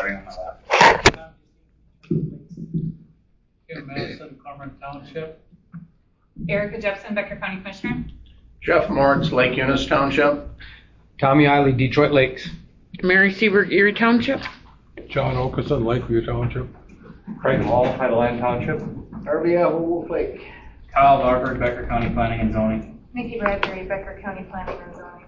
starting on the left. Kim Madison, Cormorant Township. Erica Jepson, Becker County Commissioner. Jeff Moritz, Lake Eunice Township. Tommy Eiley, Detroit Lakes. Mary Seberg, Erie Township. John Okeson, Lakeview Township. Craig Hall, Highland Township. Harvey Apple, Wolf Lake. Kyle Larford, Becker County Planning and Zoning. Nikki Bradbury, Becker County Planning and Zoning.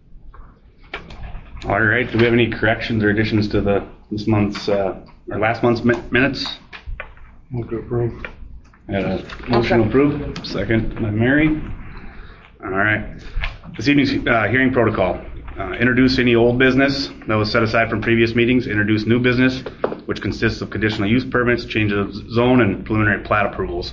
All right, do we have any corrections or additions to this month's, or last month's minutes? Move to approve. I had a motion to approve, second by Mary. All right, this evening's hearing protocol. Introduce any old business that was set aside from previous meetings. Introduce new business, which consists of conditional use permits, change of zone, and preliminary plat approvals.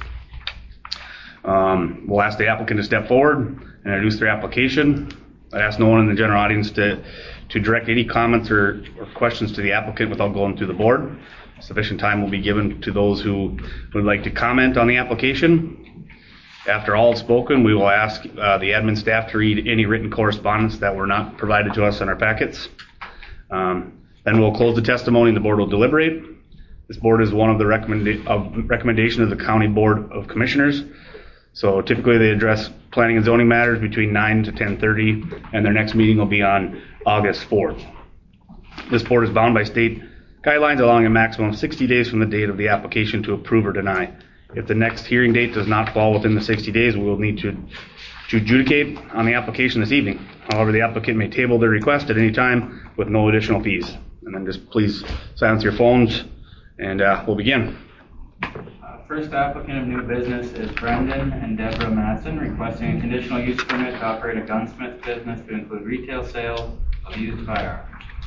We'll ask the applicant to step forward and introduce their application. I ask no one in the general audience to direct any comments or questions to the applicant without going through the board. Sufficient time will be given to those who would like to comment on the application. After all is spoken, we will ask the admin staff to read any written correspondence that were not provided to us in our packets. Then we'll close the testimony and the board will deliberate. This board is one of the recommendation of the County Board of Commissioners. So typically they address planning and zoning matters between 9 to 10:30, and their next meeting will be on August 4th. This board is bound by state guidelines allowing a maximum of 60 days from the date of the application to approve or deny. If the next hearing date does not fall within the 60 days, we will need to adjudicate on the application this evening. However, the applicant may table their request at any time with no additional fees. And then just please silence your phones and we'll begin. First applicant of new business is Brendan and Deborah Madsen, requesting a conditional use permit to operate a gunsmith business to include retail sales of used firearms.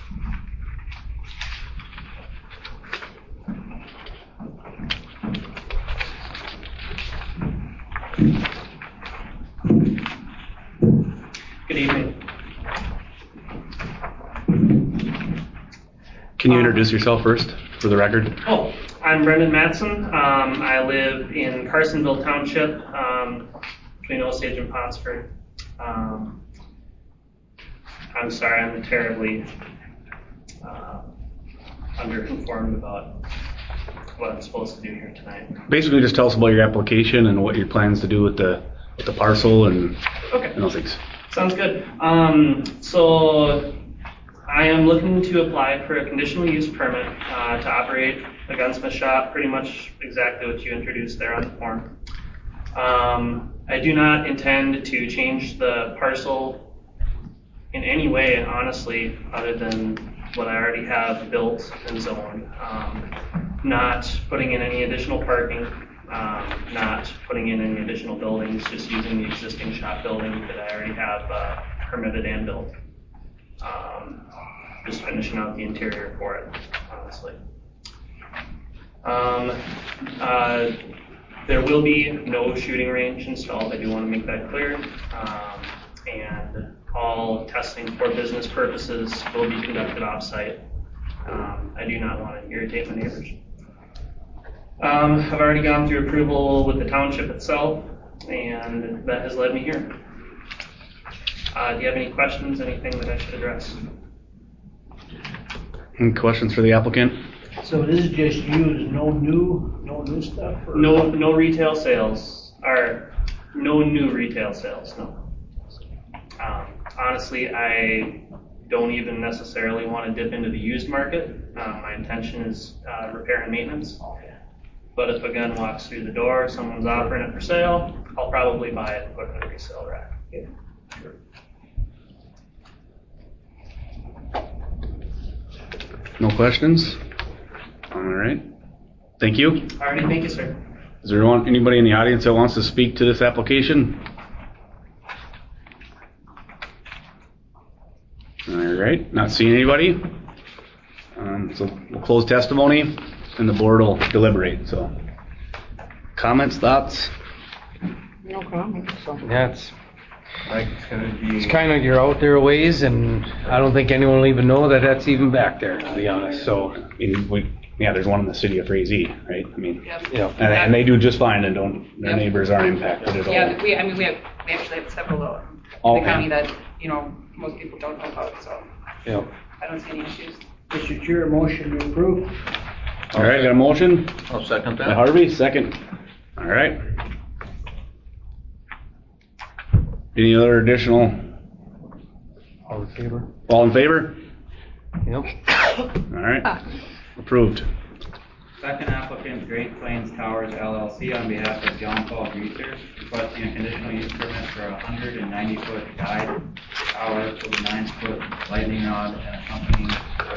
Good evening. Can you introduce yourself first for the record? Oh, I'm Brendan Madsen. I live in Carsonville Township, between Osage and Pottsford. I'm sorry, I'm terribly underinformed about what I'm supposed to do here tonight. Basically, just tell us about your application and what your plans to do with the parcel and those things. Sounds good. So I am looking to apply for a conditional use permit to operate a gunsmith shop, pretty much exactly what you introduced there on the form. I do not intend to change the parcel in any way, honestly, other than what I already have built and zoned. Not putting in any additional parking, not putting in any additional buildings, just using the existing shop building that I already have permitted and built. Just finishing out the interior for it, honestly. There will be no shooting range installed. I do want to make that clear. And all testing for business purposes will be conducted off-site. I do not want to irritate my neighbors. I've already gone through approval with the township itself, and that has led me here. Do you have any questions, anything that I should address? Any questions for the applicant? So this is just used, no new stuff? Or? No retail sales, or no new retail sales, no. Honestly, I don't even necessarily want to dip into the used market. My intention is repair and maintenance. But if a gun walks through the door, someone's offering it for sale, I'll probably buy it and put it in a resale rack. Yeah. Sure. No questions? All right. Thank you. All right. Thank you, sir. Is there anybody in the audience that wants to speak to this application? All right. Not seeing anybody. So we'll close testimony and the board will deliberate. So comments, thoughts? No comments. So. Yeah, It's kind of, you're out there a ways, and I don't think anyone will even know that that's even back there, to be honest. So, there's one in the city of Frazee, right? I mean, Yep. and they do just fine, and their neighbors aren't impacted at all. Yeah, we actually have several in the county that most people don't know about. So I don't see any issues. Mr. Chair, motion to approve. All right, got a motion? I'll second By Harvey, second. All right. Any other additional? All in favor? All in favor? Yep. All right. Approved. Second applicant, Great Plains Towers LLC, on behalf of John Paul Greaser, requesting a conditional use permit for a 190-foot guide tower with a 9-foot lightning rod and accompanying.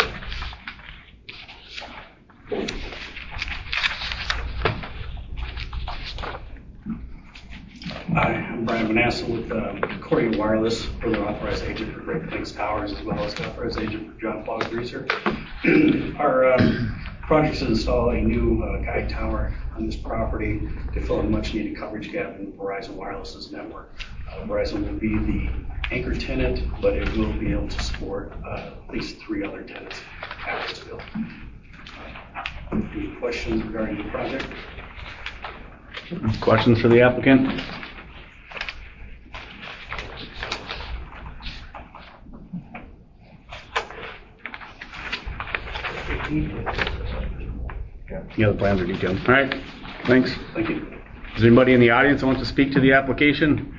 Hi, I'm Brian Manassa with Corey Wireless. We're the authorized agent for Great Plains Towers as well as the authorized agent for John Paul Greaser. Our project is to install a new guide tower on this property to fill a much needed coverage gap in Verizon Wireless's network. Verizon will be the anchor tenant, but it will be able to support at least 3 other tenants after it's built. Any questions regarding the project? Questions for the applicant? Yeah, the plans are detailed. All right, thanks. Thank you. Is there anybody in the audience that wants to speak to the application?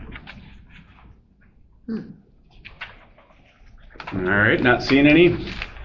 All right, not seeing any.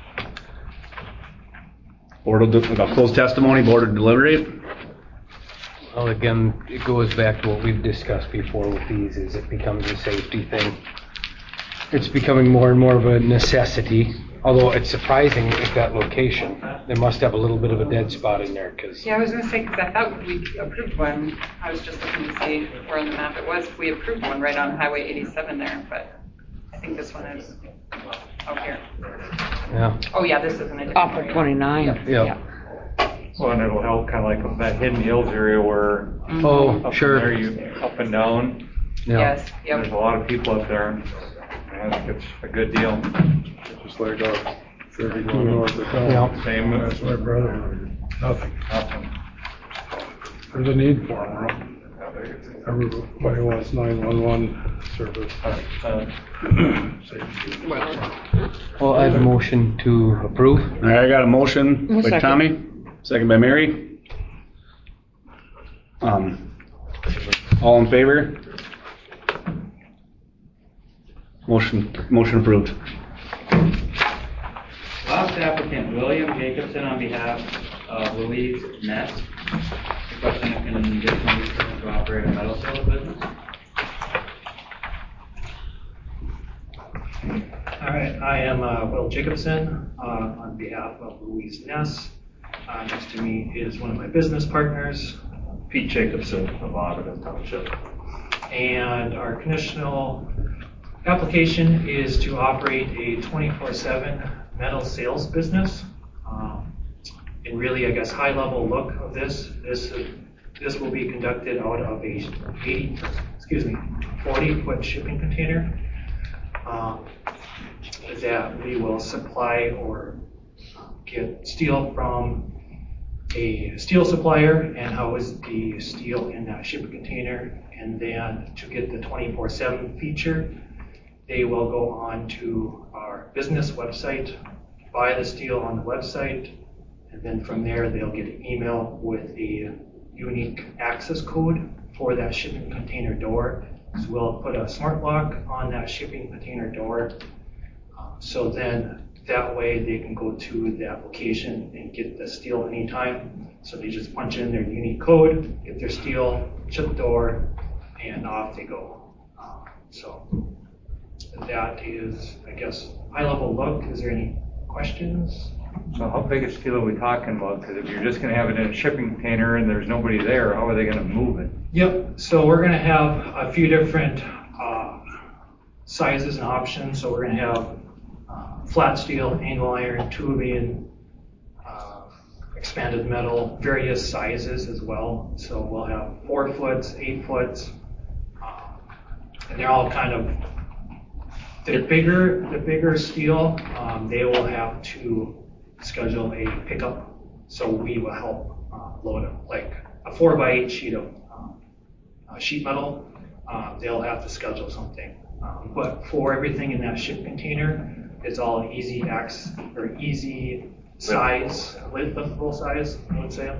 Board will close testimony, board will deliberate. Well, again, it goes back to what we've discussed before with these, is it becomes a safety thing. It's becoming more and more of a necessity, although it's surprising at that location. They must have a little bit of a dead spot in there, because Yeah, I was gonna say, because I thought we approved one. I was just looking to see where on the map it was. We approved one right on Highway 87 there, but I think this one is out here. yeah. Oh, yeah, this isn't a different Off of area. 29. Yeah. Well, and it'll help kind of like with that Hidden Hills area where Oh, up sure. in there you up and down. Yeah. Yes, There's yep. a lot of people up there. I think it's a good deal. Just like 32 north of town. Yeah. Same. That's my brother. Nothing. Nothing. There's a need for them. Everybody wants 911 service. Safety. Well, I have a motion to approve. All right, I got a motion by Second. Tommy, second by Mary. All in favor? Motion approved. Last applicant, William Jacobson, on behalf of Louise Ness, requesting a conditional use permit to operate a metal sales business. All right, I am Will Jacobson on behalf of Louise Ness. Next to me is one of my business partners, Pete Jacobson of Ogden Township. and our conditional application is to operate a 24/7 metal sales business. And really, I guess, high-level look of this will be conducted out of a 40-foot shipping container that we will supply or get steel from a steel supplier and house the steel in that shipping container. And then to get the 24/7 feature, they will go on to our business website, buy the steel on the website, and then from there they'll get an email with a unique access code for that shipping container door. So we'll put a smart lock on that shipping container door. So then that way they can go to the application and get the steel anytime. So they just punch in their unique code, get their steel, shut the door, and off they go. So that is, I guess, high-level look. Is there any questions? So how big a steel are we talking about? Because if you're just going to have it in a shipping container and there's nobody there, how are they going to move it? Yep, so we're going to have a few different sizes and options. So we're going to have flat steel, angle iron, tubing, expanded metal, various sizes as well. So we'll have 4 foots, 8 foots, and they're all kind of, the bigger steel, they will have to schedule a pickup. So we will help load them, like a 4x8 sheet of sheet metal. They'll have to schedule something. But for everything in that ship container, It's all easy or easy size, liftable size, I would say.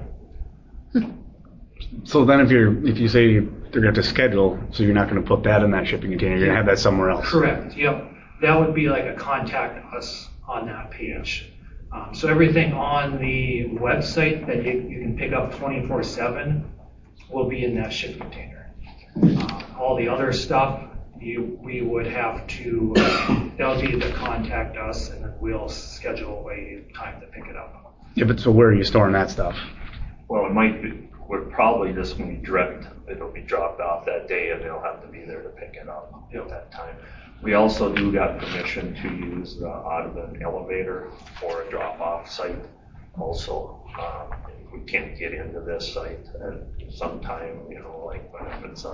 So then if you say they're going to schedule, so you're not going to put that in that shipping container, you're going to have that somewhere else. Correct, yep. That would be like a contact us on that page. So everything on the website that you can pick up 24/7 will be in that shipping container. All the other stuff, we would have to, that would be the contact us, and then we'll schedule a time to pick it up. Yeah, but so where are you storing that stuff? Well, we're probably just going to be direct. It'll be dropped off that day, and they'll have to be there to pick it up at that time. We also do got permission to use the Audubon elevator for a drop-off site. Also, we can't get into this site at some time, like if it's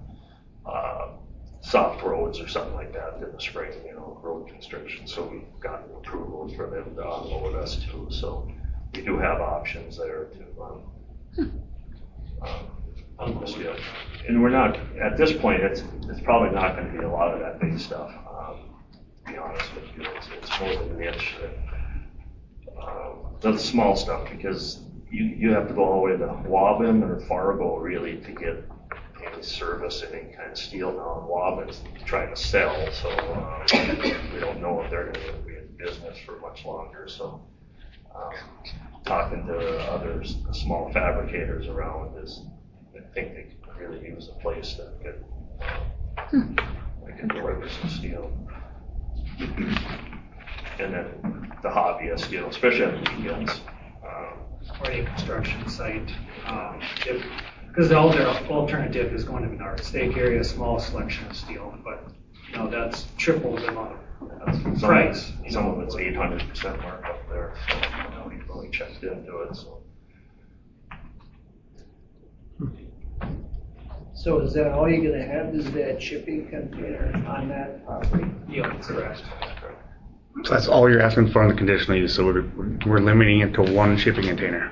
soft roads or something like that in the spring, road construction. So we've gotten approval for them to unload us too. So we do have options there to unload it. And we're not, at this point, it's probably not going to be a lot of that big stuff. To be honest with you, it's more than niche. The small stuff, because you have to go all the way to Waubun or Fargo really to get any service, any kind of steel. Now Waubun's trying to sell, so we don't know if they're going to be in business for much longer. So talking to others, small fabricators around, I think they could really use a place that can deliver some steel. And then the hobbyist, especially on the weekends. Or any construction site. Because all their alternative is going to be North Stake area, small selection of steel, but that's triple the amount of price. Some of it's 800% markup there, so we've really checked into it. So is that all you're gonna have, is that shipping container on that property? Yeah, correct. So that's all you're asking for on the conditional use. So we're limiting it to one shipping container.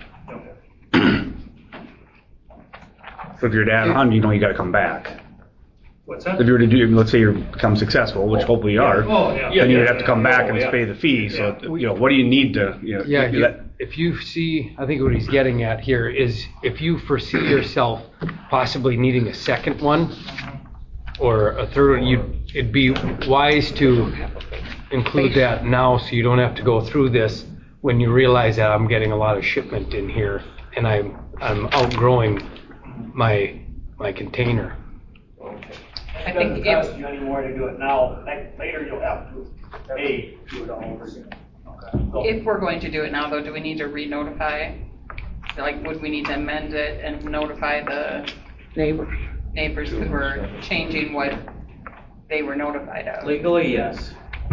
So if you're to add on, you got to come back. What's that? If you were to do, let's say you become successful, which hopefully you are, then you'd have to come back and pay the fee. So what do you need to? If you see, I think what he's getting at here is if you foresee yourself possibly needing a second one or a third one, it'd be wise to include that now so you don't have to go through this when you realize that I'm getting a lot of shipment in here and I'm outgrowing my container. It doesn't cost you any more to do it now. Later you'll have to pay to do it all over again. If we're going to do it now, though, do we need to re-notify? Like, would we need to amend it and notify the neighbors who were changing what they were notified of? Legally, yes.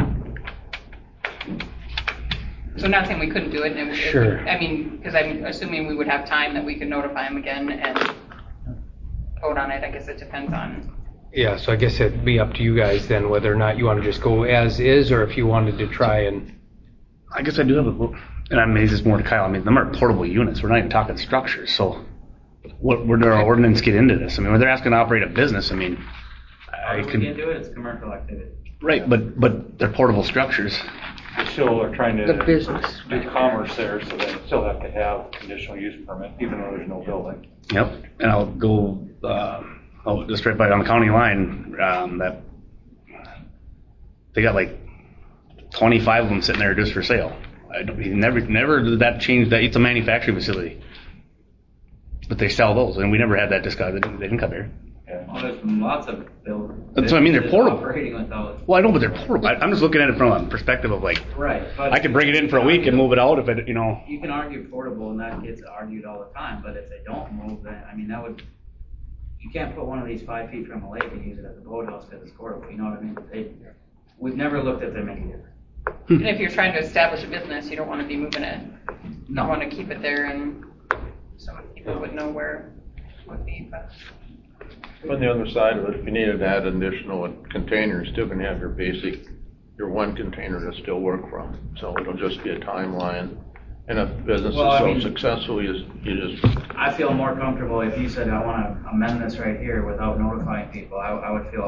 So not saying we couldn't do it. And Sure. Because I'm assuming we would have time that we could notify them again and vote on it. I guess it depends on. Yeah, so I guess it'd be up to you guys then whether or not you want to just go as is or if you wanted to try and. I guess I do have and I mean, this is more to Kyle. Them are portable units. We're not even talking structures. So where did our ordinance get into this? When they're asking to operate a business, We can't do it, it's commercial activity. Right, but they're portable structures. They still are trying to The business. do commerce there, so they still have to have conditional use permit, even though there's no building. Yep, and I'll go just right by on the county line. That they got like 25 of them sitting there just for sale. Never did that change. That it's a manufacturing facility, but they sell those, and we never had that discussion. They didn't come here. Well, there's lots of buildings. That's what I mean. They're portable. Operating without. Well, I know, but they're portable. I'm just looking at it from a perspective of like. Right. But I could bring it in for a week and move it out if it, You can argue portable, and that gets argued all the time. But if they don't move, then that would. You can't put one of these 5 feet from a lake and use it at the boathouse because it's portable. You know what I mean? We've never looked at them any different. And if you're trying to establish a business, you don't want to be moving it. You want to keep it there, and so people would know where it would be. But. On the other side of it, if you needed to add additional containers, still can have your one container to still work from. So it'll just be a timeline. And if business is so successful, you just. I feel more comfortable if you said I want to amend this right here without notifying people. I would feel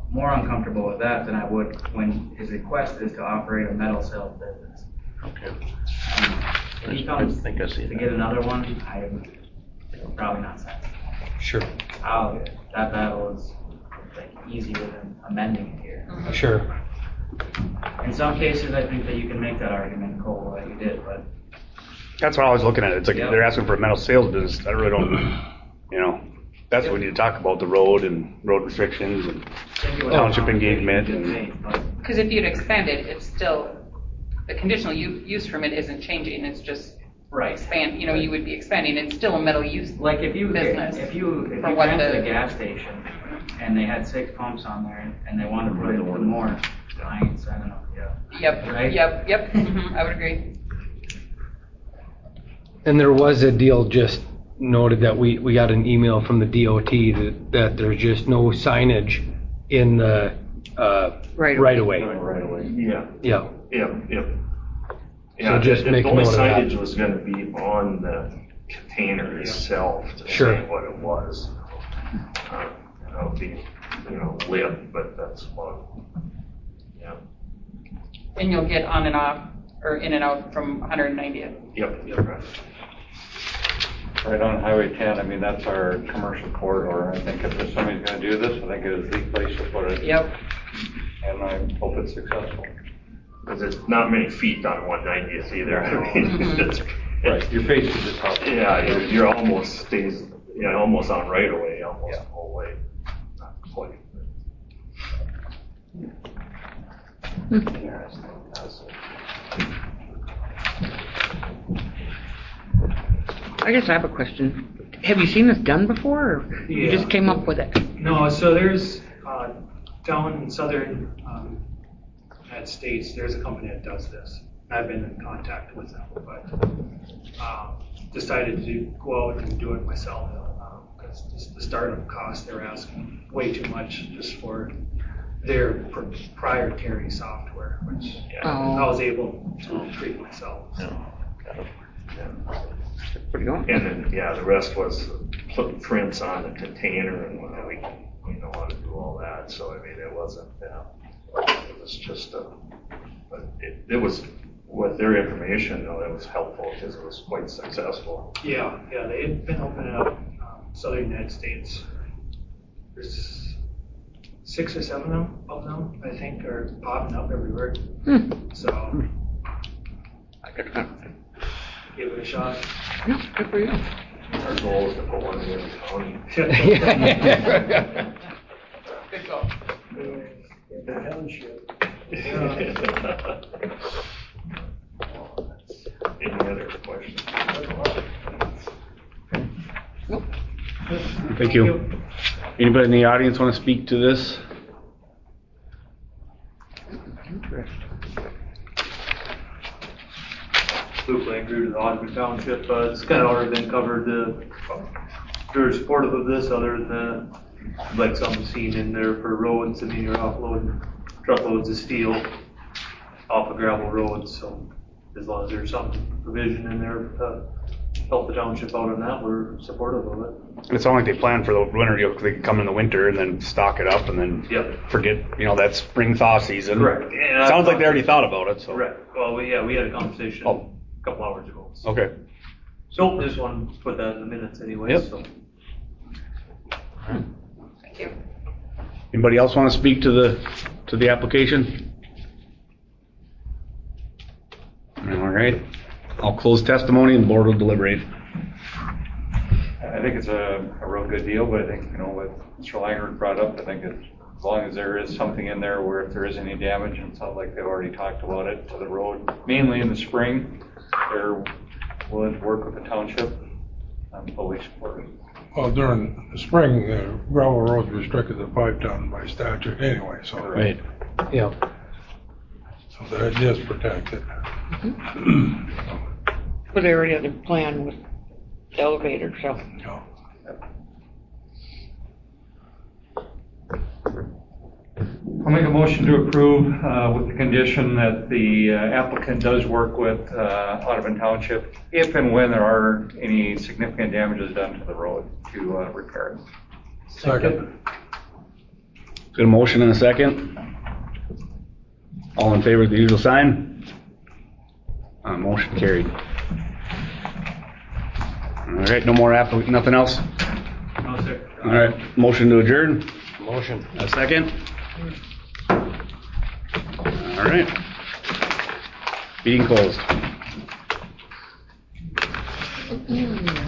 more uncomfortable with that than I would when his request is to operate a metal sales business. Okay. When he comes I think I see to that. get another one, probably not sensible. Sure. That battle is like easier than amending it here. Sure. In some cases, I think that you can make that argument, Cole, like you did, but That's what I was looking at. It's like Yeah. they're asking for a metal sales business. I really don't, that's what we need to talk about, the road and road restrictions and township engagement. Because if you'd expand it, it's still, the conditional use permit isn't changing, it's just expand, you would be expanding, it's still a metal use like if you business. if you for what rented the- a gas station and they had 6 pumps on there and they wanted to put in one more, I ain't signing up yet. Yep, Right? yep, I would agree. And there was a deal just noted that we got an email from the DOT that there's just no signage in the right away. Right away. Yeah. Yeah. Yeah. So just the make only note of that. signage was gonna be on the container itself to Sure. say what it was. That would be, lit, but that's one. Yeah. And you'll get on and off, or in and out from 190th. Yep. Right. Right on Highway 10, I mean, that's our commercial corridor. I think if somebody's gonna do this, I think it is the place to put it. Yep. And I hope it's successful. Because there's not many feet on 190th either. I mean, it's, Right, your face is just up. yeah, you're almost almost on right away, almost the whole way. Not quite. I guess I have a question. Have you seen this done before, or you Yeah. just came up with it? No, so there's, down in southern United States, there's a company that does this. I've been in contact with them, but decided to go out and do it myself. Because just the startup cost, they're asking way too much just for their proprietary software, which I was able to treat myself. Pretty good. And then, the rest was put prints on the container and we know how to do all that. So, I mean, it wasn't, it was just, but it was, with their information, though, that was helpful because it was quite successful. Yeah, they had been opening up southern United States. There's 6 or 7 of them, I think, are popping up everywhere. So, I could give it a shot. Good for you. Our goal is to put one in every county. Good goal. The township. Any other questions? Thank you. Anybody in the audience want to speak to this? Interesting. Luke Landry to the Ogden Township. It's kind of already been covered. Very supportive of this, other than like something seen in there for roads. I mean, you're offloading truckloads of steel off of gravel roads, so as long as there's some provision in there to help the township out on that, we're supportive of it. It's not like they plan for the winter, they can come in the winter and then stock it up and then forget, that spring thaw season. Correct. And Sounds like they already thought about it, so. Correct. Well, we had a conversation a couple hours ago. So. Okay. So just want to put that in the minutes anyway. Yep. So. Thank you. Anybody else want to speak to the application? All right. I'll close testimony and the board will deliberate. I think it's a real good deal, but I think, what Mr. Langford brought up, I think as long as there is something in there where if there is any damage, and it sounds like they've already talked about it, to the road, mainly in the spring, they're willing to work with the township. I'm fully supportive. Well, during the spring, gravel roads restricted to 5 ton by statute anyway, so. Right. Yeah. So that is protected. But they already had a plan with the elevator, so. Yeah. I'll make a motion to approve with the condition that the applicant does work with Audubon Township if and when there are any significant damages done to the road to repair it. Second. Got a motion and a second. All in favor of the usual sign? Motion carried. All right, no more nothing else? No, sir. All right, motion to adjourn? Motion. A second? All right. Meeting closed.